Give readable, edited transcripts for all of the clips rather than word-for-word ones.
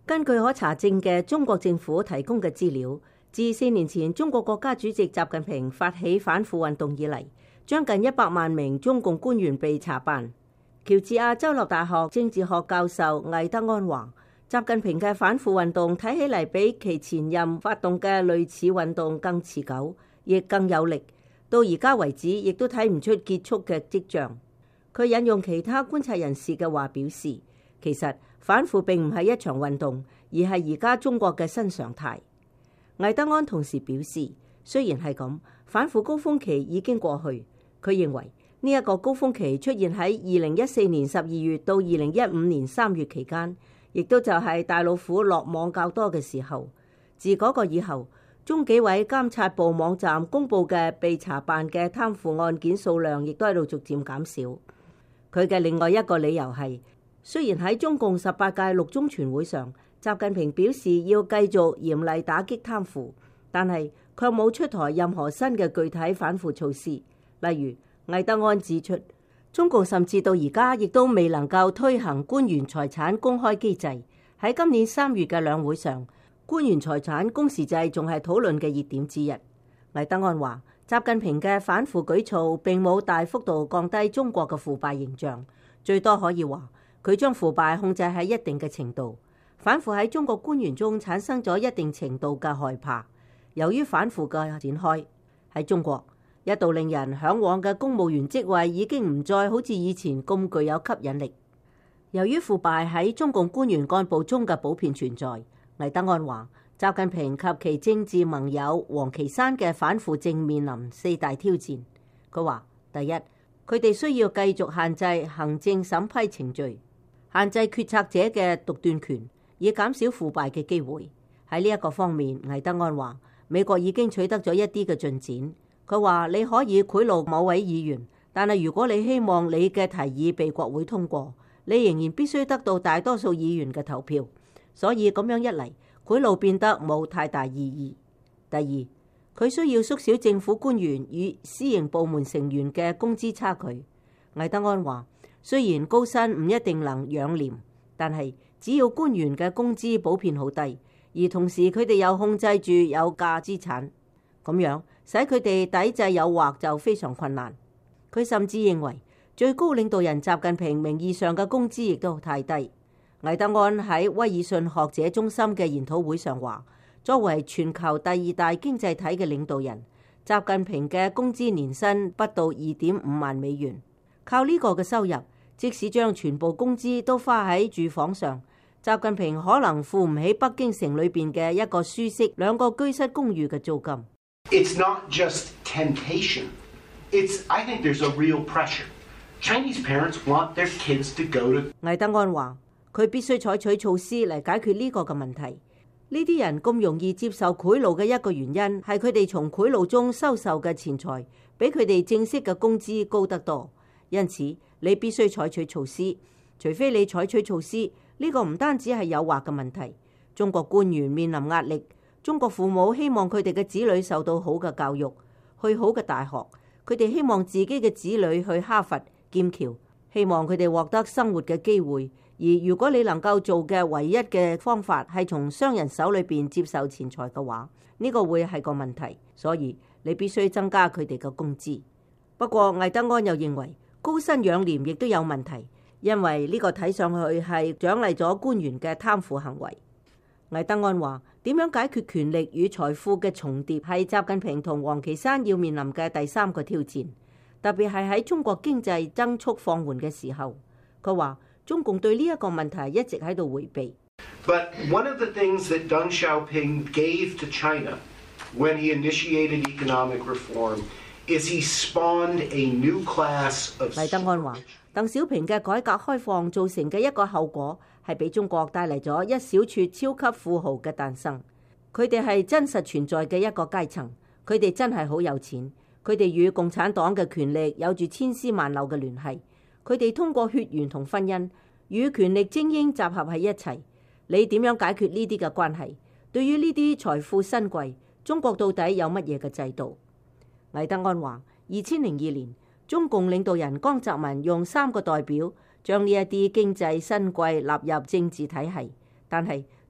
根據可查證嘅中國政府提供嘅資料，自4年前中國國家主席習近平發起反腐運動以嚟，將近100萬名中共官員被查辦。喬治亞州立大學政治學教授魏德安話，習近平嘅反腐運動睇起嚟比其前任發動嘅類似運動更持久，亦更有力。到而家為止，亦都睇唔出結束嘅跡象。佢引用其他觀察人士嘅話表示，其實反腐並唔係一場運動，而係而家中國嘅新常態。魏德安同時表示，雖然係咁，反腐高峰期已經過去。佢認為呢一個高峰期出現喺2014年12月到2015年3月期間，亦都就係大老虎落網較多嘅時候。自嗰個以後，中紀委監察部網站公佈嘅被查辦嘅貪腐案件數量亦都喺度逐漸減少。佢嘅另外一個理由係，雖然喺中共18屆六中全會上，習近平表示要繼續嚴厲打擊貪腐，但係卻冇出台任何新嘅具體反腐措施。例如，魏德安指出，中共甚至到而家亦都未能夠推行官員財產公開機制。喺今年3月嘅兩會上，官員財產公示制仲係討論嘅熱點之一。魏德安話，習近平嘅反腐舉措並冇大幅度降低中國嘅腐敗形象，最多可以話佢將腐敗控制喺一定嘅程度。反腐喺中國官員中產生咗一定程度嘅害怕。由於反腐嘅展開，喺中國一度令人嚮往嘅公務員職位已經唔再好似以前咁具有吸引力。由於腐敗喺中共官員幹部中嘅普遍存在，魏德安話，習近平及其政治盟友王岐山嘅反腐正面臨4大挑戰。佢話：第一，佢哋需要繼續限制行政審批程序，限制決策者嘅獨斷權，以減少腐敗嘅機會。喺呢一個方面，魏德安話，美國已經取得咗一啲嘅進展。佢話：你可以賄賂某位議員，但係如果你希望你嘅提議被國會通過，你仍然必須得到大多數議員嘅投票。所以咁樣一嚟，賄賂變得冇太大意義。第二，佢需要縮小政府官員與私營部門成員嘅工資差距。魏德安話：雖然高薪唔一定能養廉，但係只要官員嘅工資普遍好低，而同時佢哋又控制住有價資產，咁樣使佢哋抵制誘惑就非常困難。佢甚至認為最高領導人習近平名義上嘅工資亦都太低。魏德安喺威爾遜學者中心嘅研討會上話，作為全球第2大經濟體嘅領導人，習近平嘅工資年薪不到2.5萬美元。靠呢個嘅收入，即使將全部工資都花喺住房上，習近平可能付唔起北京城裏邊嘅一個舒適2個居室公寓嘅租金。 It's not just temptation. I think there's a real pressure. Chinese parents want their kids to go to. 魏德安話，佢必須採取措施嚟解決呢個嘅問題。呢啲人咁容易接受賄賂嘅一個原因係佢哋從賄賂中收受嘅錢財比佢哋正式嘅工資高得多。因此，你必須採取措施。除非你採取措施，呢個唔單止係誘惑嘅問題。中國官員面臨壓力，中國父母希望佢哋嘅子女受到好嘅教育，去好嘅大學。佢哋希望自己嘅子女去哈佛、劍橋，希望佢哋獲得生活嘅機會。而如果你能夠做嘅唯一嘅方法係從商人手裏邊接受錢財嘅話，呢個會係個問題。所以你必須增加佢哋嘅工資。不過魏德安又認為高薪養廉亦都有問題，因為呢個睇上去係獎勵咗官員嘅貪腐行為。魏德安話：點樣解決權力與財富嘅重疊係習近平同王岐山要面臨嘅第3個挑戰，特別係喺中國經濟增速放緩嘅時候。佢話：中共對呢一個問題一直喺度迴避。 But one of the things that Deng Xiaoping gave to China when he initiated economic reform is he spawned a new class of. 魏德安話：鄧小平嘅改革開放造成嘅一個後果係俾中國帶嚟咗一小撮超級富豪嘅誕生。佢哋係真實存在嘅一個階層，佢哋真係好有錢，佢哋與共產黨嘅權力有住千絲萬縷嘅聯繫。佢哋通過血緣同婚姻與權力精英集合喺一齊。你點樣解決呢啲嘅關係？對於呢啲財富新貴，中國到底有乜嘢嘅制度？魏德安話：2002年，中共領導人江澤民用3個代表將呢一啲經濟新貴納入政治體系，但係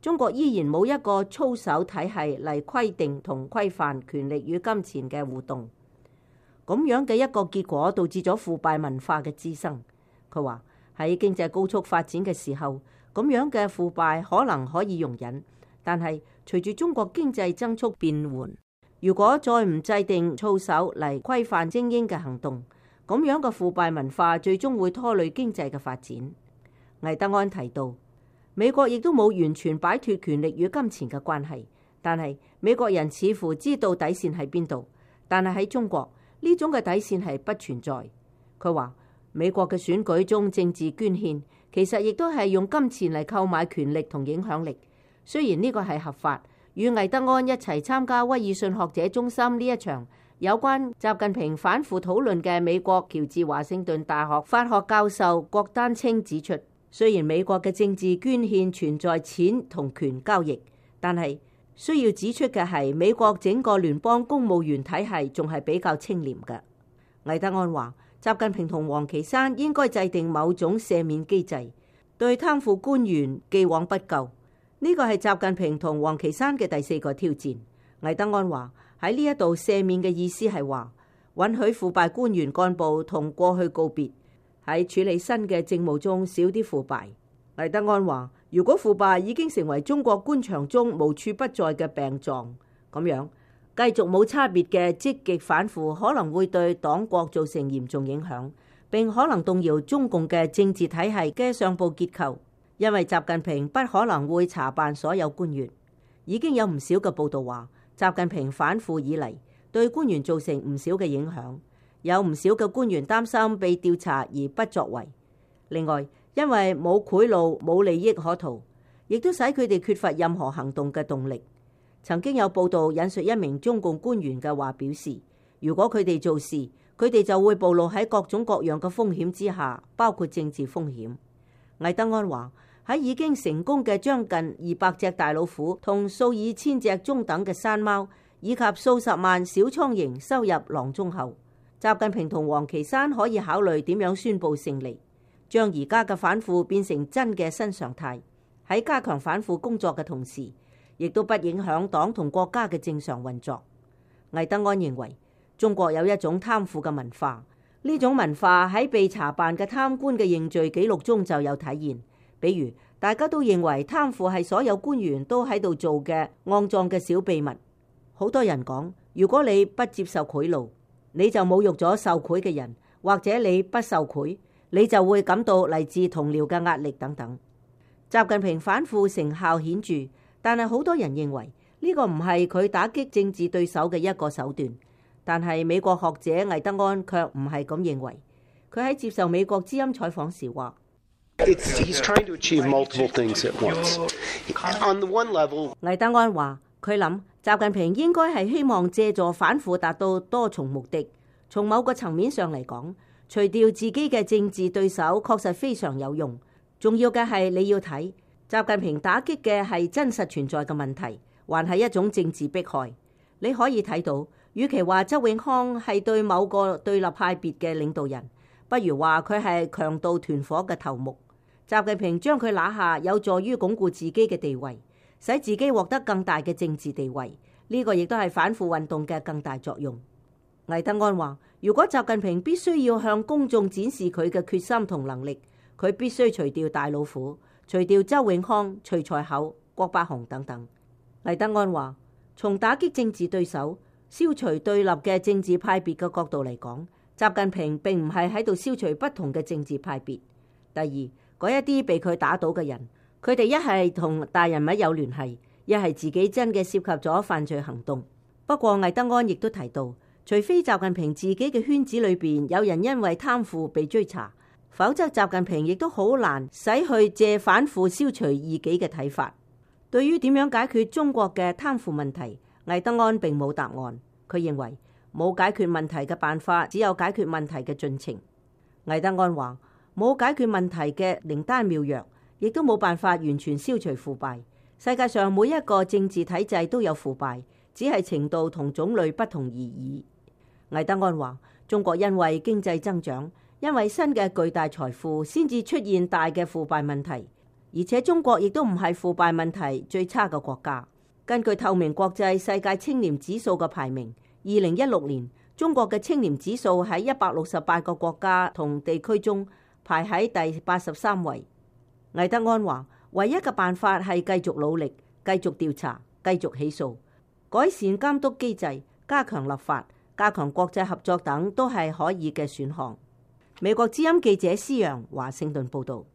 中國依然冇一個操守體系嚟規定同規範權力與金錢嘅互動。咁樣嘅一個結果導致咗腐敗文化嘅滋生。佢話喺經濟高速發展嘅時候，咁樣嘅腐敗可以容忍，但係隨住中國經濟增速變緩，如果再唔制定操守嚟規範精英嘅行動，咁樣嘅腐敗文化最終會拖累經濟嘅發展。魏德安提到，美國亦都冇完全擺脫權力與金錢嘅關係，但係美國人似乎知道底線喺邊度，但係喺中國呢種嘅底線係不存在。佢話美國嘅選舉中政治捐獻其實亦都係用金錢嚟購買權力同影響力，雖然呢個係合法。與魏德安一齊參加威爾遜學者中心呢一場有關習近平反腐討論嘅美國喬治華盛頓大學法學教授郭丹青指出，雖然美國嘅政治捐獻存在錢同權交易，但係需要指出嘅係美國整個聯邦公務員體系仲係比較清廉嘅。魏德安話，習近平同王岐山應該制定某種赦免機制，對貪腐官員既往不咎。呢個係習近平同王岐山嘅第4個挑戰。魏德安話喺呢一度赦免嘅意思係話允許腐敗官員幹部同過去告別，喺處理新嘅政務中少啲腐敗。魏德安話，如果腐敗已經成為中國官場中無處不在嘅病狀，咁樣繼續冇差別嘅積極反腐可能會對黨國造成嚴重影響，並可能動搖中共嘅政治體系嘅上部結構。因為習近平不可能會查辦所有官員，已經有唔少嘅報道話，習近平反腐以嚟對官員造成唔少嘅影響，有唔少嘅官員擔心被調查而不作為。另外，因為冇賄賂、冇利益可圖，亦都使佢哋缺乏任何行動嘅動力。曾經有報道引述一名中共官員嘅話，表示如果佢哋做事，佢哋就會暴露喺各種各樣嘅風險之下，包括政治風險。魏德安話，喺已經成功嘅將近200隻大老虎同數以千隻中等嘅山貓，以及數十萬小蒼蠅收入囊中後，習近平同王岐山可以考慮點樣宣佈勝利，將而家嘅反腐變成真嘅新常態。喺加強反腐工作嘅同時，亦都不影響黨同國家嘅正常運作。魏德安認為，中國有一種貪腐嘅文化，呢種文化喺被查辦嘅貪官嘅認罪記錄中就有體現。比如，大家都認為貪腐係所有官員都喺度做嘅骯髒嘅小秘密。好多人講，如果你不接受賄賂，你就侮辱咗受賄嘅人，或者你不受賄，你就會感到嚟自同僚嘅壓力等等。習近平反腐成效顯著，但係好多人認為呢個唔係佢打擊政治對手嘅一個手段。但係美國學者魏德安卻唔係咁認為。佢喺接受美國之音採訪時話 ：He's trying to achieve multiple things at once. On the one level， 魏德安話佢諗習近平應該係希望借助反腐達到多重目的。從某個層面上嚟講，除掉自己嘅政治對手確實非常有用。重要嘅係你要睇習近平打擊嘅係真實存在嘅問題，還係一種政治迫害。你可以睇到，與其話周永康係對某個對立派別嘅領導人，不如話佢係強盜團伙嘅頭目。習近平將佢拿下，有助於鞏固自己嘅地位，使自己獲得更大嘅政治地位。呢個亦都係反腐運動嘅更大作用。魏德安話，如果習近平必須要向公眾展示佢嘅決心同能力，佢必須除掉大老虎，除掉周永康、徐才厚、郭伯雄等等。魏德安話，從打擊政治對手、消除對立嘅政治派別嘅角度嚟講，習近平並唔係喺度消除不同嘅政治派別。第二，嗰一啲被佢打倒嘅人，佢哋一係同大人物有聯繫，一係自己真嘅涉及咗犯罪行動。不過魏德安亦都提到，除非習近平自己嘅圈子裏邊有人因為貪腐被追查，否則習近平亦都好難使去借反腐消除異己嘅睇法。對於點樣解決中國嘅貪腐問題，魏德安並冇答案。佢認為冇解決問題嘅辦法，只有解決問題嘅進程。魏德安話，冇解決問題嘅靈丹妙藥，亦都冇辦法完全消除腐敗。世界上每一個政治體制都有腐敗，只係程度同種類不同而已。魏德安話，中國因為經濟增長，因為新嘅巨大財富，先至出現大嘅腐敗問題。 而且中國亦都唔係腐敗問題最差嘅國家。根據透明國際世界青年指數嘅排名，2016年中國嘅青年指數喺168個國家同地區中排喺第83位。魏德安話：唯一嘅辦法係繼續努力、繼續調查、繼續起訴、改善監督機制、加強立法、加強國際合作等，都係可以嘅選項。美國之音記者施洋華盛頓報導。